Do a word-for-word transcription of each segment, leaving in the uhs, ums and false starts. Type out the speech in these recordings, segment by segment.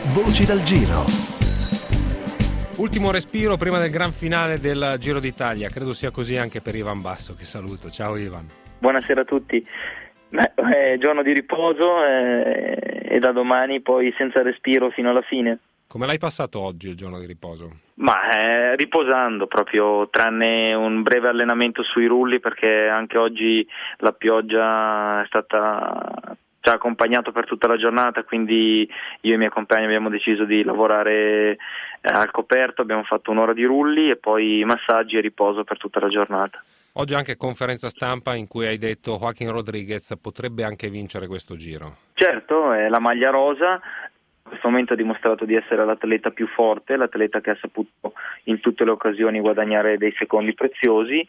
Voci dal Giro. Ultimo respiro prima del gran finale del Giro d'Italia. Credo sia così anche per Ivan Basso, che saluto. Ciao Ivan. Buonasera a tutti. Beh, è giorno di riposo eh, e da domani poi senza respiro fino alla fine. Come l'hai passato oggi il giorno di riposo? Ma eh, riposando proprio, tranne un breve allenamento sui rulli, perché anche oggi la pioggia è stata ci ha accompagnato per tutta la giornata, quindi io e i miei compagni abbiamo deciso di lavorare eh, al coperto, abbiamo fatto un'ora di rulli e poi massaggi e riposo per tutta la giornata. Oggi anche conferenza stampa in cui hai detto Joaquin Rodriguez potrebbe anche vincere questo Giro. Certo, è la maglia rosa. In questo momento ha dimostrato di essere l'atleta più forte, l'atleta che ha saputo in tutte le occasioni guadagnare dei secondi preziosi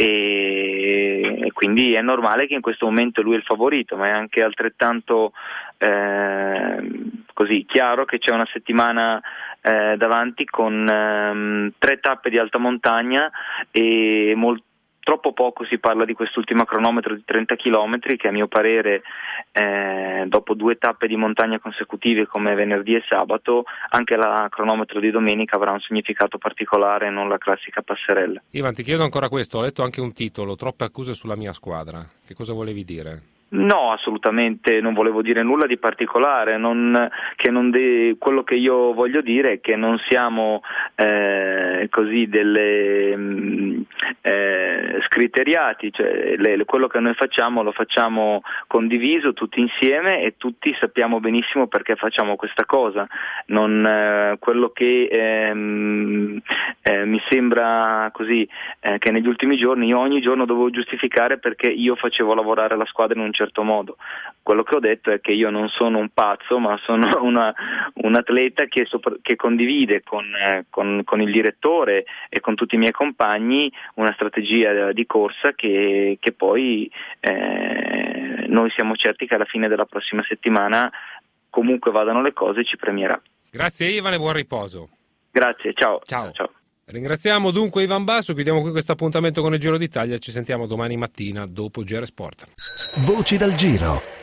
e, e quindi è normale che in questo momento lui è il favorito, ma è anche altrettanto eh, così chiaro che c'è una settimana eh, davanti con ehm, tre tappe di alta montagna e molto Troppo poco si parla di quest'ultimo cronometro di trenta chilometri che a mio parere eh, dopo due tappe di montagna consecutive come venerdì e sabato anche la cronometro di domenica avrà un significato particolare e non la classica passerella. Ivan, ti chiedo ancora questo, ho letto anche un titolo, troppe accuse sulla mia squadra, che cosa volevi dire? No, assolutamente non volevo dire nulla di particolare, non, che non de- quello che io voglio dire è che non siamo eh, così delle mh, eh, scriteriati, cioè le, le, quello che noi facciamo lo facciamo condiviso tutti insieme e tutti sappiamo benissimo perché facciamo questa cosa, non eh, quello che ehm, eh, mi sembra così eh, che negli ultimi giorni io ogni giorno dovevo giustificare perché io facevo lavorare la squadra in un certo modo. Quello che ho detto è che io non sono un pazzo, ma sono una, un atleta che, sopra, che condivide con, eh, con, con il direttore e con tutti i miei compagni una strategia di corsa che, che poi eh, noi siamo certi che alla fine della prossima settimana comunque vadano le cose ci premierà. Grazie Ivan e buon riposo. Grazie, ciao. Ciao. Ciao. Ringraziamo dunque Ivan Basso, chiudiamo qui questo appuntamento con il Giro d'Italia, ci sentiamo domani mattina dopo G R Sport. Voci dal Giro.